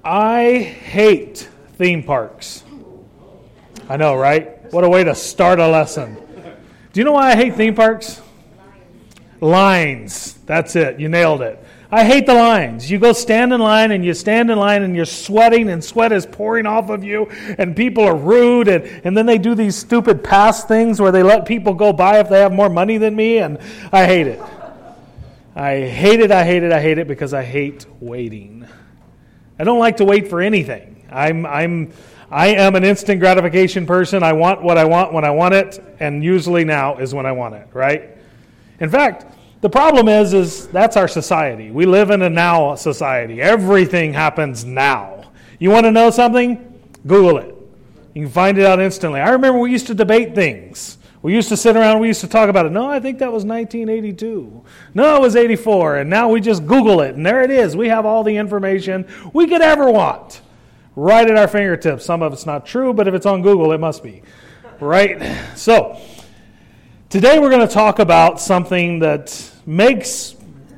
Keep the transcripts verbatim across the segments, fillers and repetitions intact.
I hate theme parks. I know, right? What a way to start a lesson. Do you know why I hate theme parks? Lines. That's it. You nailed it. I hate the lines. You go stand in line and you stand in line and you're sweating and sweat is pouring off of you and people are rude and, and then they do these stupid pass things where they let people go by if they have more money than me, and I hate it. I hate it, I hate it, I hate it because I hate waiting. I don't like to wait for anything. I'm I'm I am an instant gratification person. I want what I want when I want it, and usually now is when I want it, right? In fact, the problem is, is that's our society. We live in a now society. Everything happens now. You want to know something? Google it. You can find it out instantly. I remember we used to debate things. We used to sit around, we used to talk about it. No, I think that was nineteen eighty-two. No, it was eighty-four. And now we just Google it, and there it is. We have all the information we could ever want right at our fingertips. Some of it's not true, but if it's on Google, it must be. Right? So, today we're going to talk about something that makes,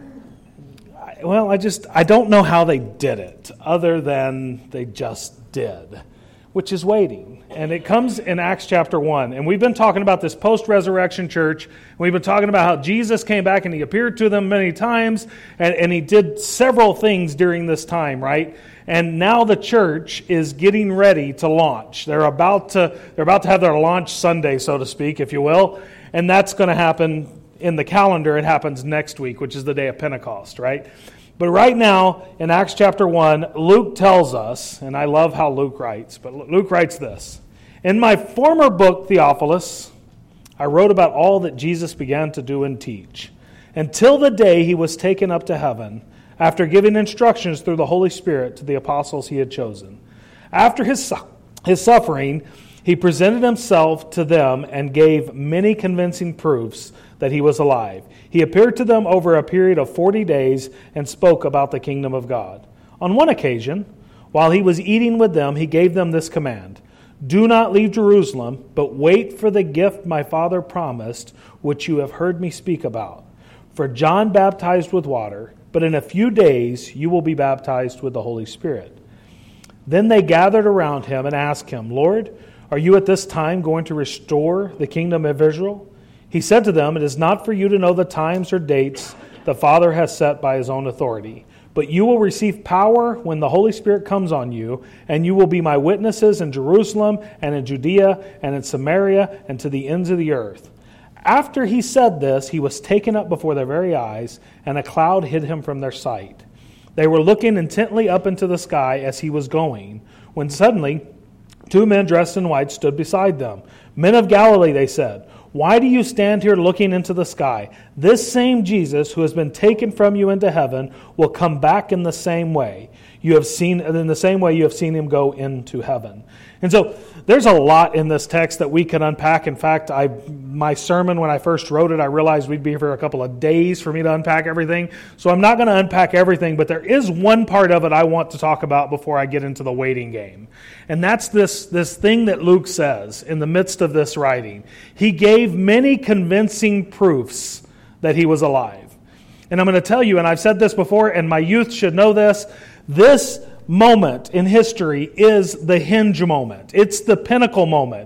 well, I just, I don't know how they did it, other than they just did, which is waiting. And it comes in Acts chapter one. And we've been talking about this post-resurrection church. We've been talking about how Jesus came back and he appeared to them many times. And, and he did several things during this time, right? And now the church is getting ready to launch. They're about to, they're about to have their launch Sunday, so to speak, if you will. And that's going to happen in the calendar. It happens next week, which is the day of Pentecost, right? But right now, in Acts chapter one, Luke tells us, and I love how Luke writes, but Luke writes this: "In my former book, Theophilus, I wrote about all that Jesus began to do and teach, until the day he was taken up to heaven, after giving instructions through the Holy Spirit to the apostles he had chosen. After his, su- his suffering, he presented himself to them and gave many convincing proofs that he was alive. He appeared to them over a period of forty days and spoke about the kingdom of God. On one occasion, while he was eating with them, he gave them this command: 'Do not leave Jerusalem, but wait for the gift my Father promised, which you have heard me speak about. For John baptized with water, but in a few days you will be baptized with the Holy Spirit.' Then they gathered around him and asked him, 'Lord, are you at this time going to restore the kingdom of Israel?' He said to them, 'It is not for you to know the times or dates the Father has set by his own authority, but you will receive power when the Holy Spirit comes on you, and you will be my witnesses in Jerusalem and in Judea and in Samaria and to the ends of the earth.' After he said this, he was taken up before their very eyes, and a cloud hid him from their sight. They were looking intently up into the sky as he was going, when suddenly two men dressed in white stood beside them. 'Men of Galilee,' they said, 'why do you stand here looking into the sky? This same Jesus who has been taken from you into heaven will come back in the same way. You have seen, in the same way you have seen him go into heaven.'" And so there's a lot in this text that we can unpack. In fact, I my sermon, when I first wrote it, I realized we'd be here for a couple of days for me to unpack everything. So I'm not going to unpack everything, but there is one part of it I want to talk about before I get into the waiting game. And that's this, this thing that Luke says in the midst of this writing. He gave many convincing proofs that he was alive. And I'm going to tell you, and I've said this before, and my youth should know this, this moment in history is the hinge moment. It's the pinnacle moment.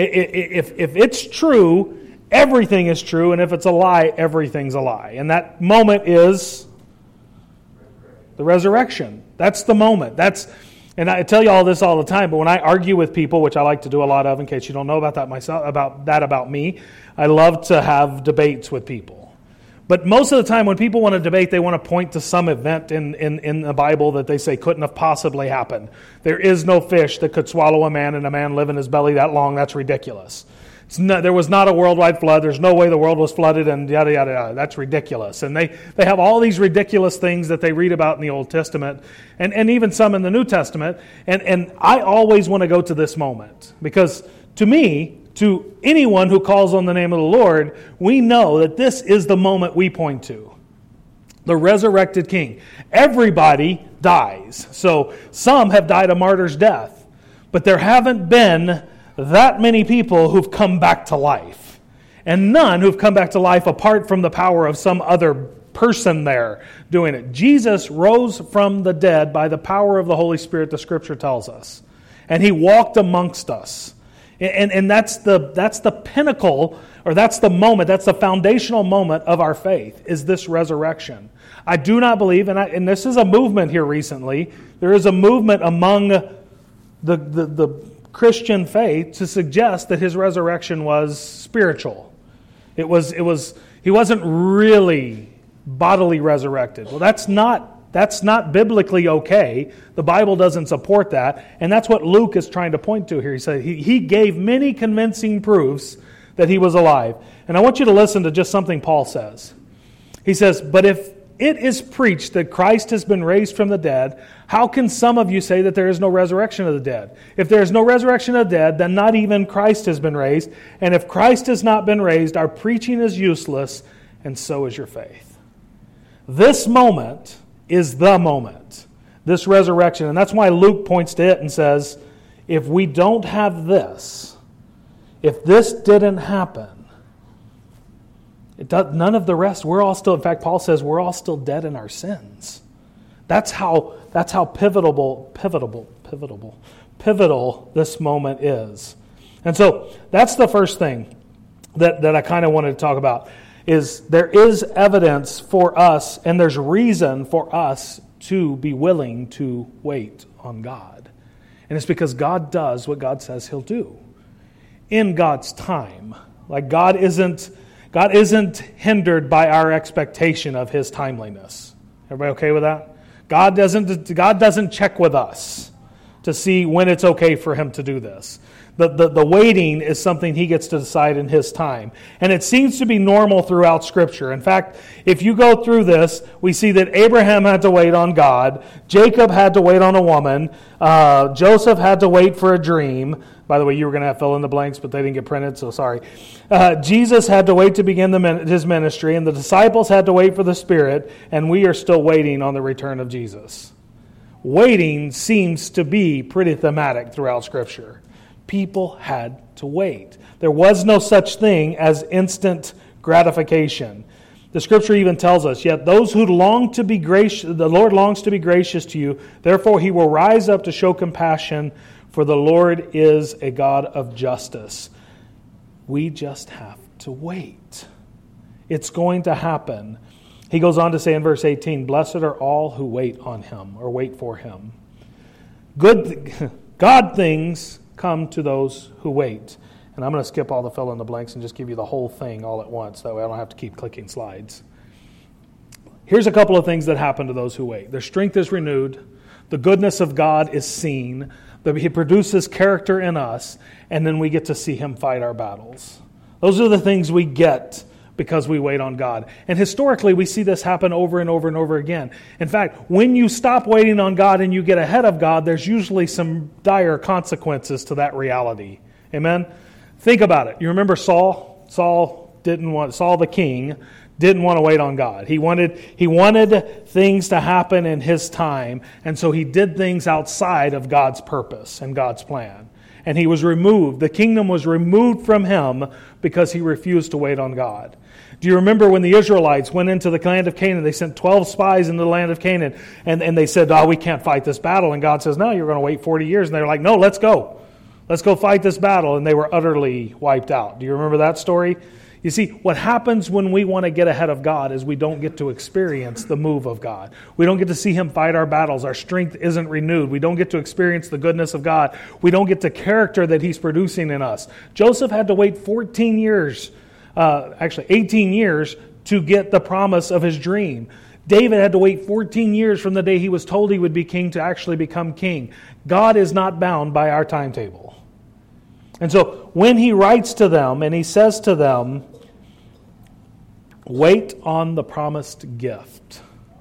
If, if it's true, everything is true, and if it's a lie, everything's a lie. And that moment is the resurrection. That's the moment. That's, and I tell you all this all the time, but when I argue with people, which I like to do a lot of, in case you don't know about that myself, about that about me, I love to have debates with people. But most of the time when people want to debate, they want to point to some event in, in, in the Bible that they say couldn't have possibly happened. There is no fish that could swallow a man and a man live in his belly that long. That's ridiculous. It's no, there was not a worldwide flood. There's no way the world was flooded and yada, yada, yada. That's ridiculous. And they, they have all these ridiculous things that they read about in the Old Testament and, and even some in the New Testament. And, and I always want to go to this moment because to me, to anyone who calls on the name of the Lord, we know that this is the moment we point to. The resurrected King. Everybody dies. So some have died a martyr's death. But there haven't been that many people who've come back to life. And none who've come back to life apart from the power of some other person there doing it. Jesus rose from the dead by the power of the Holy Spirit, the Scripture tells us. And He walked amongst us. And, and that's the that's the pinnacle, or that's the moment, that's the foundational moment of our faith, is this resurrection. I do not believe, and, I, and this is a movement here recently, there is a movement among the, the, the Christian faith to suggest that His resurrection was spiritual. It was, it was, He wasn't really bodily resurrected. Well, that's not That's not biblically okay. The Bible doesn't support that. And that's what Luke is trying to point to here. He said he, he gave many convincing proofs that He was alive. And I want you to listen to just something Paul says. He says, "But if it is preached that Christ has been raised from the dead, how can some of you say that there is no resurrection of the dead? If there is no resurrection of the dead, then not even Christ has been raised. And if Christ has not been raised, our preaching is useless, and so is your faith." This moment is the moment, this resurrection. And that's why Luke points to it and says, if we don't have this, if this didn't happen, it does, none of the rest, we're all still, in fact, Paul says we're all still dead in our sins. That's how, that's how pivotal, pivotal, pivotal, pivotal this moment is. And so that's the first thing that, that I kind of wanted to talk about. Is there is evidence for us, and there's reason for us to be willing to wait on God. And it's because God does what God says He'll do in God's time. Like God isn't, God isn't hindered by our expectation of His timeliness. Everybody okay with that? God doesn't, God doesn't check with us to see when it's okay for Him to do this. The, the, the waiting is something He gets to decide in His time. And it seems to be normal throughout Scripture. In fact, if you go through this, we see that Abraham had to wait on God. Jacob had to wait on a woman. Uh, Joseph had to wait for a dream. By the way, you were going to have fill in the blanks, but they didn't get printed, so sorry. Uh, Jesus had to wait to begin the, His ministry, and the disciples had to wait for the Spirit, and we are still waiting on the return of Jesus. Waiting seems to be pretty thematic throughout Scripture. People had to wait. There was no such thing as instant gratification. The Scripture even tells us, "Yet those who long to be gracious, the Lord longs to be gracious to you, therefore He will rise up to show compassion, for the Lord is a God of justice." We just have to wait. It's going to happen. He goes on to say in verse eighteen, "Blessed are all who wait on Him," or wait for Him. Good, God things come to those who wait. And I'm going to skip all the fill in the blanks and just give you the whole thing all at once. That way I don't have to keep clicking slides. Here's a couple of things that happen to those who wait. Their strength is renewed. The goodness of God is seen. He produces character in us. And then we get to see Him fight our battles. Those are the things we get because we wait on God. And historically, we see this happen over and over and over again. In fact, when you stop waiting on God and you get ahead of God, there's usually some dire consequences to that reality. Amen? Think about it. You remember Saul? Saul didn't want, Saul the king didn't want to wait on God. He wanted, he wanted things to happen in his time, and so he did things outside of God's purpose and God's plan. And he was removed. The kingdom was removed from him because he refused to wait on God. Do you remember when the Israelites went into the land of Canaan? They sent twelve spies into the land of Canaan, and, and they said, "Oh, we can't fight this battle." And God says, "No, you're going to wait forty years." And they're like, "No, let's go. Let's go fight this battle." And they were utterly wiped out. Do you remember that story? You see, what happens when we want to get ahead of God is we don't get to experience the move of God. We don't get to see Him fight our battles. Our strength isn't renewed. We don't get to experience the goodness of God. We don't get the character that He's producing in us. Joseph had to wait fourteen years, uh, actually eighteen years, to get the promise of his dream. David had to wait fourteen years from the day he was told he would be king to actually become king. God is not bound by our timetable. And so when He writes to them and He says to them, "Wait on the promised gift,"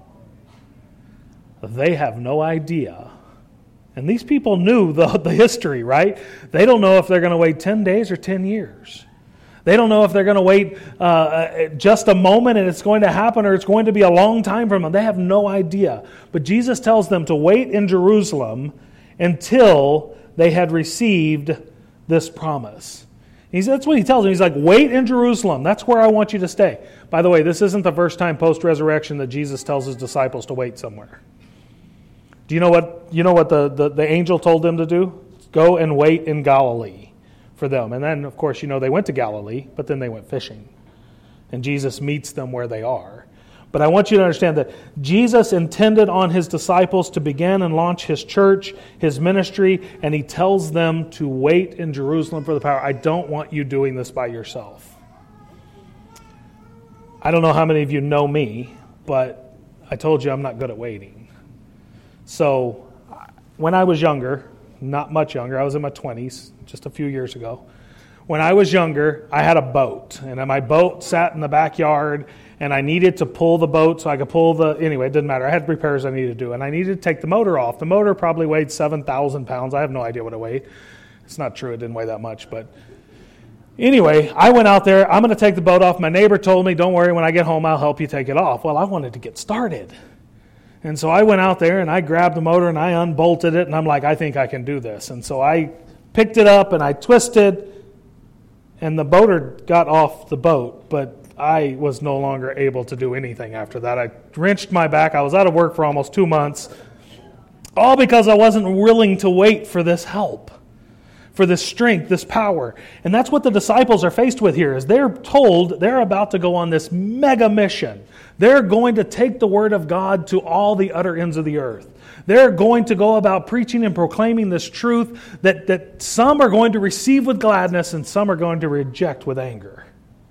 they have no idea. And these people knew the, the history, right? They don't know if they're going to wait ten days or ten years. They don't know if they're going to wait uh, just a moment and it's going to happen, or it's going to be a long time from them. They have no idea. But Jesus tells them to wait in Jerusalem until they had received this promise. He's, that's what he tells them. He's like, wait in Jerusalem. That's where I want you to stay. By the way, this isn't the first time post-resurrection that Jesus tells his disciples to wait somewhere. Do you know what you know what the, the, the angel told them to do? Go and wait in Galilee for them. And then, of course, you know, they went to Galilee, but then they went fishing. And Jesus meets them where they are. But I want you to understand that Jesus intended on his disciples to begin and launch his church, his ministry, and he tells them to wait in Jerusalem for the power. I don't want you doing this by yourself. I don't know how many of you know me, but I told you I'm not good at waiting. So when I was younger, not much younger, I was in my twenties, just a few years ago. When I was younger, I had a boat, and my boat sat in the backyard, and I needed to pull the boat so I could pull the, anyway, it didn't matter. I had repairs I needed to do, and I needed to take the motor off. The motor probably weighed seven thousand pounds. I have no idea what it weighed. It's not true. It didn't weigh that much, but anyway, I went out there. I'm going to take the boat off. My neighbor told me, don't worry, when I get home, I'll help you take it off. Well, I wanted to get started. And so I went out there, and I grabbed the motor, and I unbolted it, and I'm like, I think I can do this. And so I picked it up, and I twisted, and the motor got off the boat, but I was no longer able to do anything after that. I wrenched my back. I was out of work for almost two months, all because I wasn't willing to wait for this help, for this strength, this power. And that's what the disciples are faced with here, is they're told they're about to go on this mega mission. They're going to take the word of God to all the utter ends of the earth. They're going to go about preaching and proclaiming this truth that, that some are going to receive with gladness and some are going to reject with anger.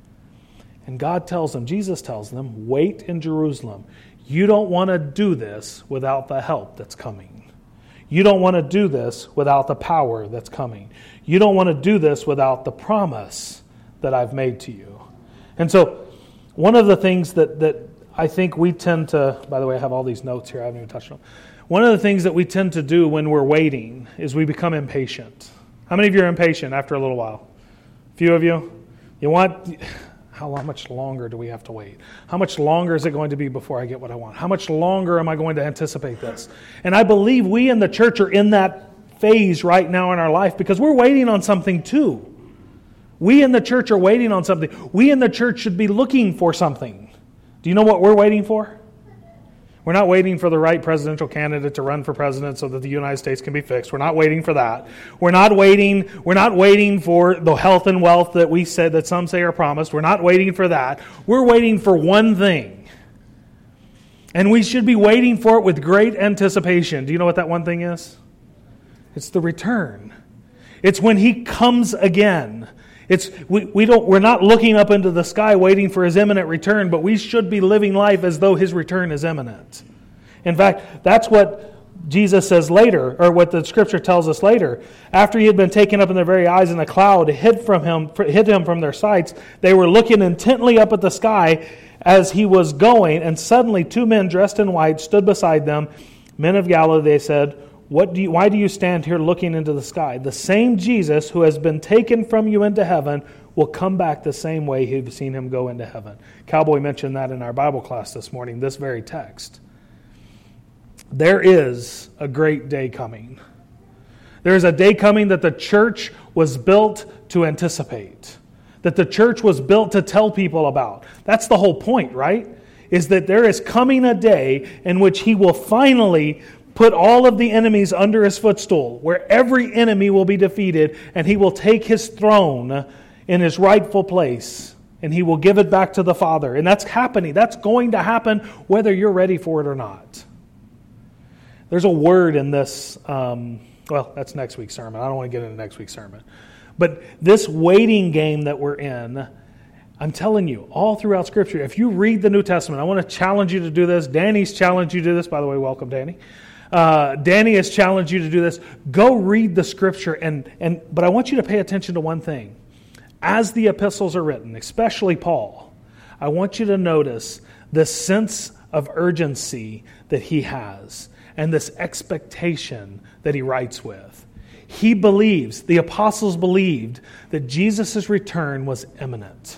And God tells them, Jesus tells them, wait in Jerusalem. You don't want to do this without the help that's coming. You don't want to do this without the power that's coming. You don't want to do this without the promise that I've made to you. And so one of the things that, that I think we tend to, by the way, I have all these notes here, I haven't even touched them. One of the things that we tend to do when we're waiting is we become impatient. How many of you are impatient after a little while? A few of you? You want... How much longer do we have to wait? How much longer is it going to be before I get what I want? How much longer am I going to anticipate this? And I believe we in the church are in that phase right now in our life because we're waiting on something too. We in the church are waiting on something. We in the church should be looking for something. Do you know what we're waiting for? We're not waiting for the right presidential candidate to run for president so that the United States can be fixed. We're not waiting for that. We're not waiting, we're not waiting for the health and wealth that we said that some say are promised. We're not waiting for that. We're waiting for one thing. And we should be waiting for it with great anticipation. Do you know what that one thing is? It's the return. It's when He comes again. It's we, we don't we're not looking up into the sky waiting for His imminent return, but we should be living life as though His return is imminent. In fact, that's what Jesus says later, or what the Scripture tells us later. After He had been taken up in their very eyes in a cloud, hid from him, hid him from their sights, they were looking intently up at the sky as He was going, and suddenly two men dressed in white stood beside them. Men of Galilee, they said, What do you, why do you stand here looking into the sky? The same Jesus who has been taken from you into heaven will come back the same way you've seen Him go into heaven. Cowboy mentioned that in our Bible class this morning, this very text. There is a great day coming. There is a day coming that the church was built to anticipate, that the church was built to tell people about. That's the whole point, right? Is that there is coming a day in which He will finally put all of the enemies under His footstool, where every enemy will be defeated, and He will take His throne in His rightful place, and He will give it back to the Father. And that's happening. That's going to happen whether you're ready for it or not. There's a word in this, um, well, that's next week's sermon. I don't want to get into next week's sermon. But this waiting game that we're in, I'm telling you, all throughout Scripture, if you read the New Testament, I want to challenge you to do this. Danny's challenged you to do this. By the way, welcome, Danny. Uh, Danny has challenged you to do this. Go read the Scripture, and and but I want you to pay attention to one thing. As the epistles are written, especially Paul, I want you to notice the sense of urgency that he has and this expectation that he writes with. He believes, the apostles believed, that Jesus' return was imminent.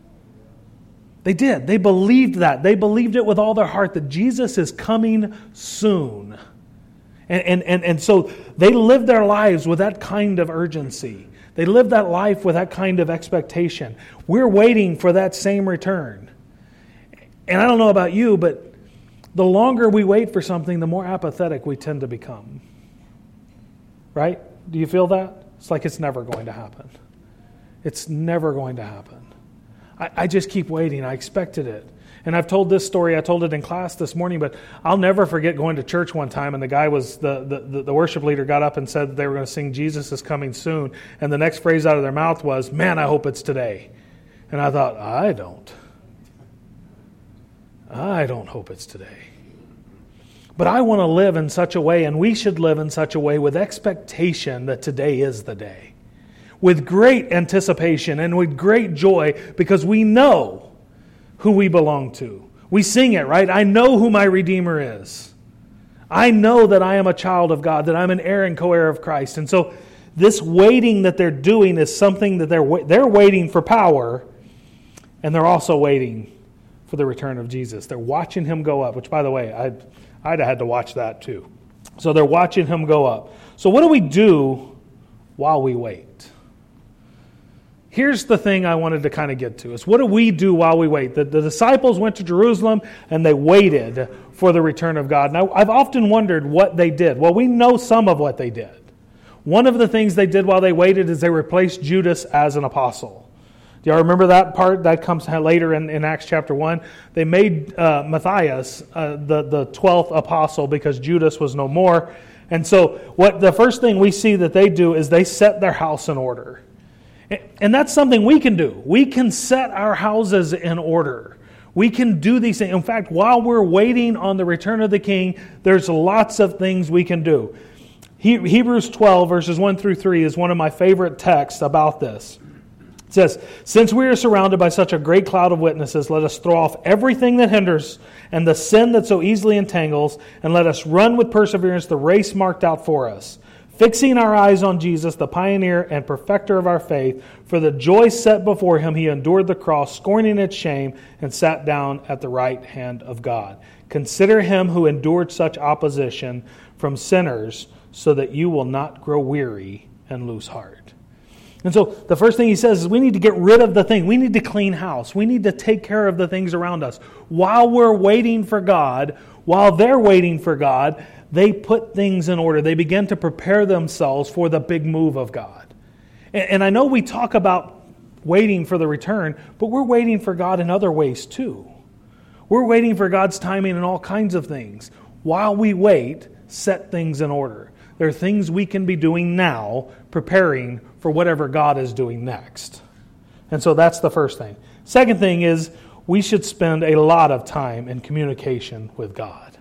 They did. They believed that. They believed it with all their heart, that Jesus is coming soon. And, and, and, and so they lived their lives with that kind of urgency. They live that life with that kind of expectation. We're waiting for that same return. And I don't know about you, but the longer we wait for something, the more apathetic we tend to become. Right? Do you feel that? It's like it's never going to happen. It's never going to happen. I, I just keep waiting. I expected it. And I've told this story, I told it in class this morning, but I'll never forget going to church one time, and the guy was, the, the, the worship leader got up and said that they were going to sing Jesus is Coming Soon, and the next phrase out of their mouth was, man, I hope it's today. And I thought, I don't. I don't hope it's today. But I want to live in such a way, and we should live in such a way with expectation that today is the day. With great anticipation and with great joy, because we know who we belong to. We sing it, right? I know who my Redeemer is. I know that I am a child of God, that I'm an heir and co-heir of Christ. And so this waiting that they're doing is something that they're they're waiting for power, and they're also waiting for the return of Jesus. They're watching Him go up, which, by the way, I'd, I'd have had to watch that too. So they're watching Him go up. So what do we do while we wait? Here's the thing I wanted to kind of get to, is what do we do while we wait? The, the disciples went to Jerusalem and they waited for the return of God. Now, I've often wondered what they did. Well, we know some of what they did. One of the things they did while they waited is they replaced Judas as an apostle. Do y'all remember that part? That comes later in, in Acts chapter one. They made uh, Matthias uh, the, the twelfth apostle because Judas was no more. And so what the first thing we see that they do is they set their house in order. And that's something we can do. We can set our houses in order. We can do these things. In fact, while we're waiting on the return of the King, there's lots of things we can do. He, Hebrews twelve, verses one through three is one of my favorite texts about this. It says, since we are surrounded by such a great cloud of witnesses, let us throw off everything that hinders and the sin that so easily entangles, and let us run with perseverance the race marked out for us, fixing our eyes on Jesus, the pioneer and perfecter of our faith. For the joy set before Him, He endured the cross, scorning its shame, and sat down at the right hand of God. Consider Him who endured such opposition from sinners, so that you will not grow weary and lose heart. And so the first thing he says is we need to get rid of the thing. We need to clean house. We need to take care of the things around us. While we're waiting for God, while they're waiting for God, they put things in order. They begin to prepare themselves for the big move of God. And, and I know we talk about waiting for the return, but we're waiting for God in other ways too. We're waiting for God's timing in all kinds of things. While we wait, set things in order. There are things we can be doing now, preparing for whatever God is doing next. And so that's the first thing. Second thing is we should spend a lot of time in communication with God.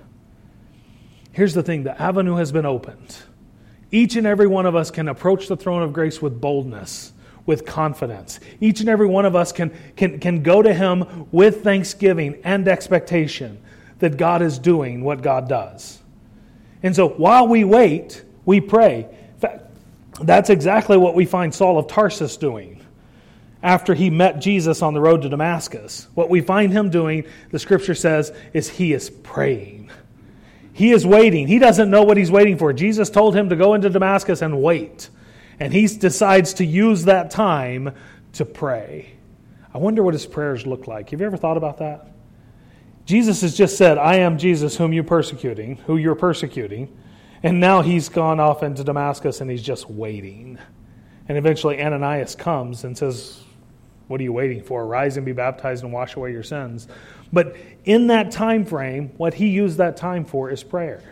Here's the thing, the avenue has been opened. Each and every one of us can approach the throne of grace with boldness, with confidence. Each and every one of us can, can, can go to Him with thanksgiving and expectation that God is doing what God does. And so while we wait, we pray. In fact, that's exactly what we find Saul of Tarsus doing after he met Jesus on the road to Damascus. What we find him doing, the Scripture says, is he is praying. He is waiting. He doesn't know what he's waiting for. Jesus told him to go into Damascus and wait. And he decides to use that time to pray. I wonder what his prayers look like. Have you ever thought about that? Jesus has just said, I am Jesus whom you're persecuting, who you're persecuting. And now he's gone off into Damascus and he's just waiting. And eventually Ananias comes and says, what are you waiting for? Rise and be baptized and wash away your sins. But in that time frame, what he used that time for is prayer.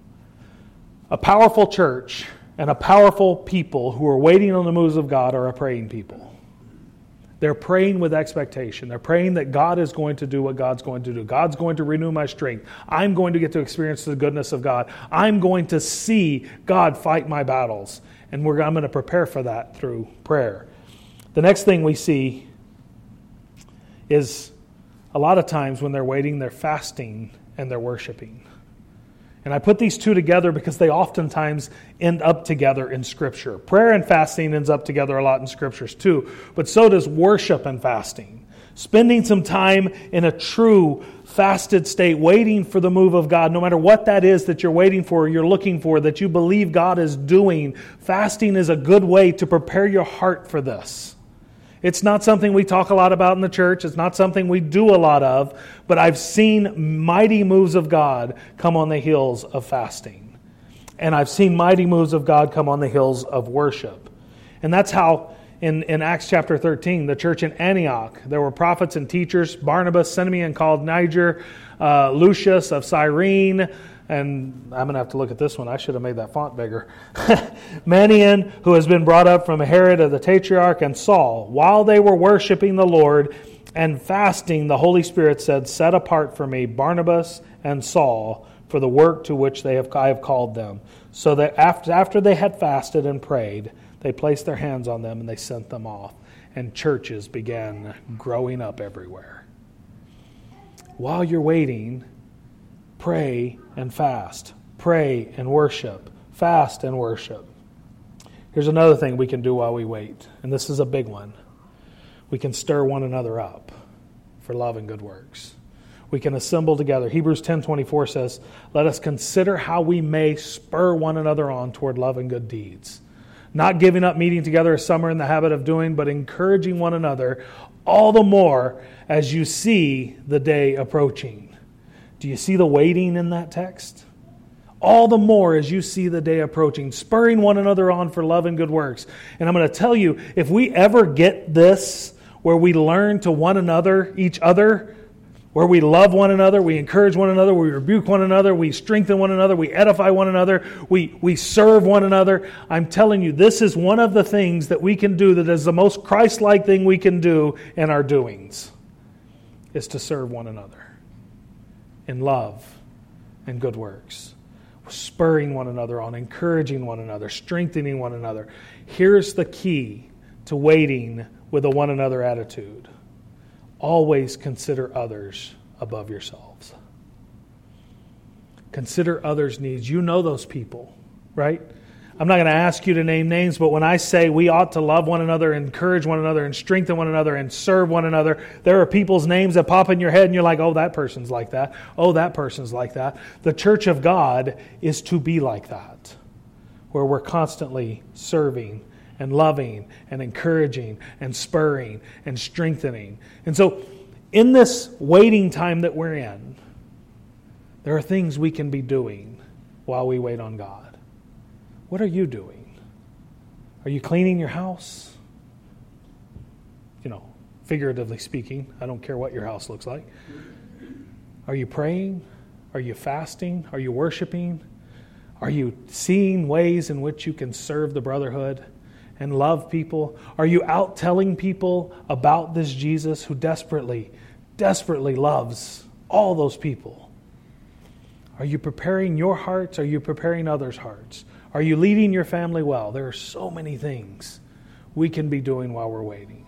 A powerful church and a powerful people who are waiting on the moves of God are a praying people. They're praying with expectation. They're praying that God is going to do what God's going to do. God's going to renew my strength. I'm going to get to experience the goodness of God. I'm going to see God fight my battles. And we're, I'm going to prepare for that through prayer. The next thing we see is a lot of times when they're waiting, they're fasting and they're worshiping. And I put these two together because they oftentimes end up together in Scripture. Prayer and fasting ends up together a lot in Scriptures too, but so does worship and fasting. Spending some time in a true fasted state, waiting for the move of God, no matter what that is that you're waiting for, you're looking for, that you believe God is doing. Fasting is a good way to prepare your heart for this. It's not something we talk a lot about in the church. It's not something we do a lot of, but I've seen mighty moves of God come on the heels of fasting. And I've seen mighty moves of God come on the heels of worship. And that's how In, in Acts chapter thirteen, the church in Antioch, there were prophets and teachers, Barnabas, Simeon called Niger, uh, Lucius of Cyrene, and I'm going to have to look at this one. I should have made that font bigger. Manaen, who has been brought up from Herod of the Tetrarch, and Saul. While they were worshiping the Lord and fasting, the Holy Spirit said, "Set apart for me Barnabas and Saul for the work to which they have, I have called them." So that after, after they had fasted and prayed, they placed their hands on them and they sent them off. And churches began growing up everywhere. While you're waiting, pray and fast. Pray and worship. Fast and worship. Here's another thing we can do while we wait. And this is a big one. We can stir one another up for love and good works. We can assemble together. Hebrews ten twenty-four says, "Let us consider how we may spur one another on toward love and good deeds. Not giving up meeting together as some are in the habit of doing, but encouraging one another, all the more as you see the day approaching." Do you see the waiting in that text? All the more as you see the day approaching, spurring one another on for love and good works. And I'm going to tell you, if we ever get this, where we learn to one another, each other, where we love one another, we encourage one another, we rebuke one another, we strengthen one another, we edify one another, we, we serve one another. I'm telling you, this is one of the things that we can do that is the most Christ-like thing we can do in our doings, is to serve one another in love and good works. Spurring one another on, encouraging one another, strengthening one another. Here's the key to waiting with a one another attitude. Always consider others above yourselves. Consider others' needs. You know those people, right? I'm not going to ask you to name names, but when I say we ought to love one another, encourage one another, and strengthen one another, and serve one another, there are people's names that pop in your head and you're like, oh, that person's like that. Oh, that person's like that. The church of God is to be like that, where we're constantly serving and loving and encouraging and spurring and strengthening. And so in this waiting time that we're in, there are things we can be doing while we wait on God. What are you doing? Are you cleaning your house? You know, figuratively speaking, I don't care what your house looks like. Are you praying? Are you fasting? Are you worshiping? Are you seeing ways in which you can serve the brotherhood and love people? Are you out telling people about this Jesus who desperately, desperately loves all those people? Are you preparing your hearts? Are you preparing others' hearts? Are you leading your family well? There are so many things we can be doing while we're waiting.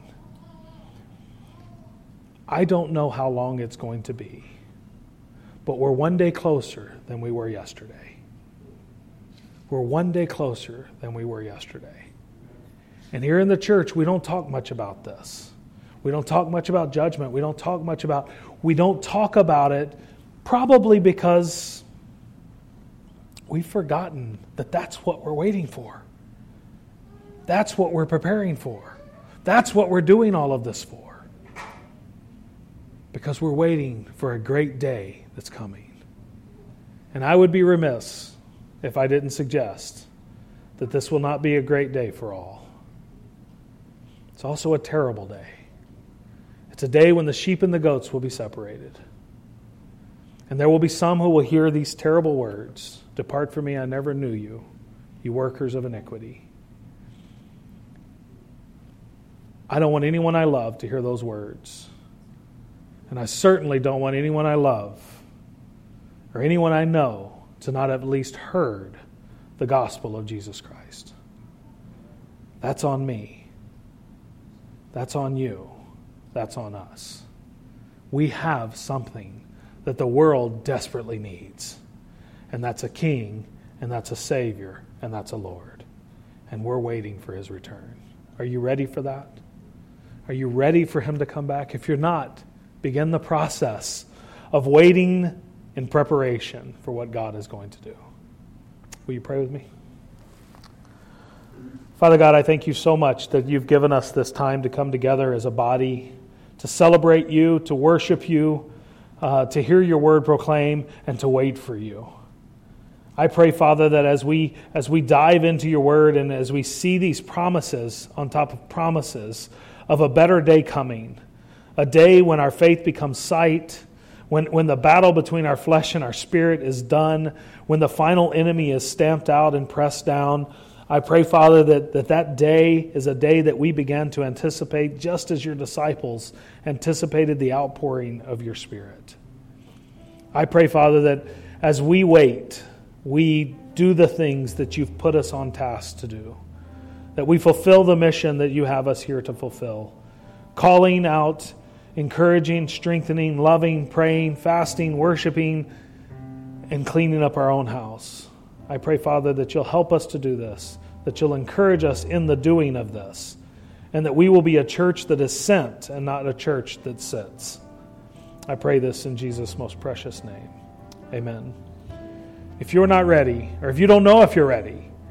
I don't know how long it's going to be, but we're one day closer than we were yesterday. We're one day closer than we were yesterday. And here in the church, we don't talk much about this. We don't talk much about judgment. We don't talk much about, we don't talk about it probably because we've forgotten that that's what we're waiting for. That's what we're preparing for. That's what we're doing all of this for. Because we're waiting for a great day that's coming. And I would be remiss if I didn't suggest that this will not be a great day for all. It's also a terrible day. It's a day when the sheep and the goats will be separated. And there will be some who will hear these terrible words, "Depart from me, I never knew you, you workers of iniquity." I don't want anyone I love to hear those words. And I certainly don't want anyone I love or anyone I know to not have at least heard the gospel of Jesus Christ. That's on me. That's on you. That's on us. We have something that the world desperately needs. And that's a king, and that's a savior, and that's a Lord. And we're waiting for his return. Are you ready for that? Are you ready for Him to come back? If you're not, begin the process of waiting in preparation for what God is going to do. Will you pray with me? Father God, I thank you so much that you've given us this time to come together as a body, to celebrate you, to worship you, uh, to hear your word proclaimed, and to wait for you. I pray, Father, that as we as we dive into your word and as we see these promises on top of promises of a better day coming, a day when our faith becomes sight, when, when the battle between our flesh and our spirit is done, when the final enemy is stamped out and pressed down, I pray, Father, that, that that day is a day that we began to anticipate just as your disciples anticipated the outpouring of your Spirit. I pray, Father, that as we wait, we do the things that you've put us on task to do, that we fulfill the mission that you have us here to fulfill, calling out, encouraging, strengthening, loving, praying, fasting, worshiping, and cleaning up our own house. I pray, Father, that you'll help us to do this, that you'll encourage us in the doing of this, and that we will be a church that is sent and not a church that sits. I pray this in Jesus' most precious name. Amen. If you're not ready, or if you don't know if you're ready,